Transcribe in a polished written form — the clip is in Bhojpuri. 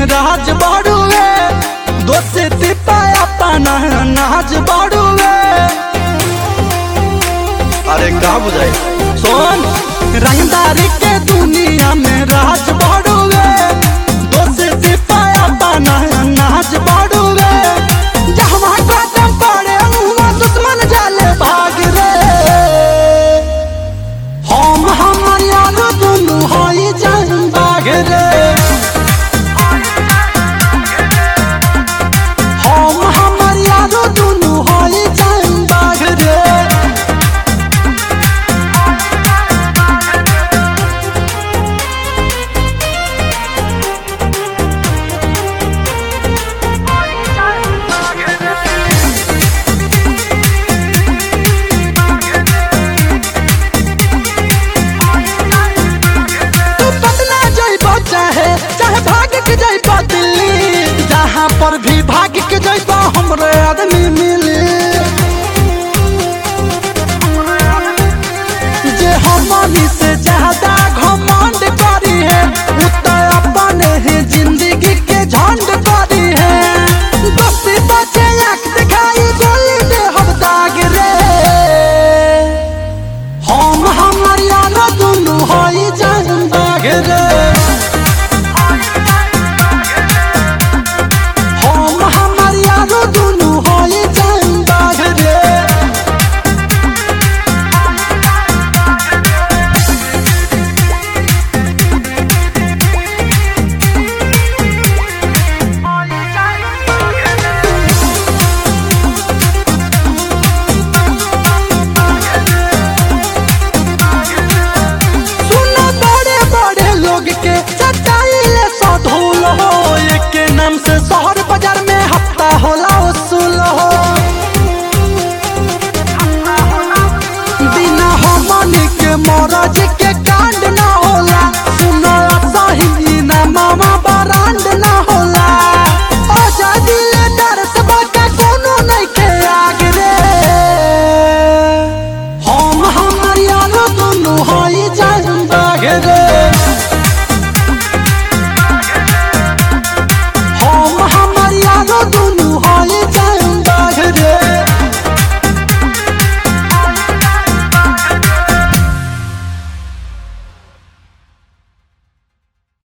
राज बाड़ुए दोस्ती पाया पाना नाज बाड़ुए। अरे का बुझाई सोन रंगदारी के दुनिया में राज बाड़ुए दोस्ती पाया पाना नाज बाड़ुए। जहाँ कदम पड़े वहाँ दुश्मन जाले भाग रे। हम यार दुनू होई जान बाग रे। हम यार दुनू होई जान बाग रे। चाहे भाग के जाइबा दिल्ली जहाँ पर भी भाग के